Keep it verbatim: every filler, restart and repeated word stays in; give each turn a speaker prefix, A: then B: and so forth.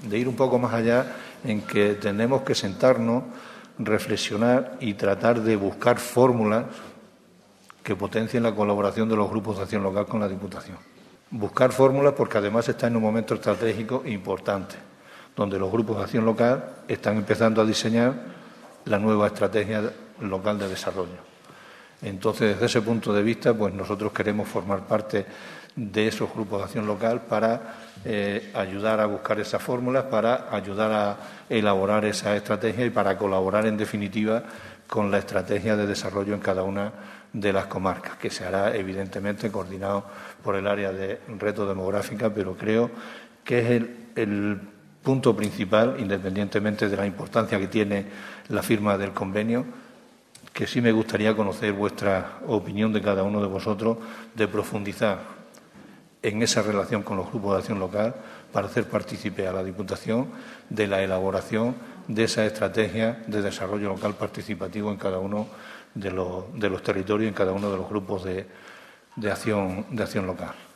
A: de ir un poco más allá, en que tenemos que sentarnos, reflexionar y tratar de buscar fórmulas que potencien la colaboración de los grupos de acción local con la Diputación. Buscar fórmulas porque además está en un momento estratégico importante, donde los grupos de acción local están empezando a diseñar la nueva estrategia local de desarrollo. Entonces, desde ese punto de vista, pues nosotros queremos formar parte de esos grupos de acción local para eh, ayudar a buscar esas fórmulas, para ayudar a elaborar esa estrategia y para colaborar, en definitiva, con la estrategia de desarrollo en cada una de las comarcas, que se hará, evidentemente, coordinado por el área de reto demográfica, pero creo que es el, el punto principal, independientemente de la importancia que tiene la firma del convenio, que sí me gustaría conocer vuestra opinión de cada uno de vosotros, de profundizar en esa relación con los grupos de acción local para hacer partícipe a la Diputación de la elaboración de esa estrategia de desarrollo local participativo en cada uno de los, de los territorios, en cada uno de los grupos de, de, acción, de acción local.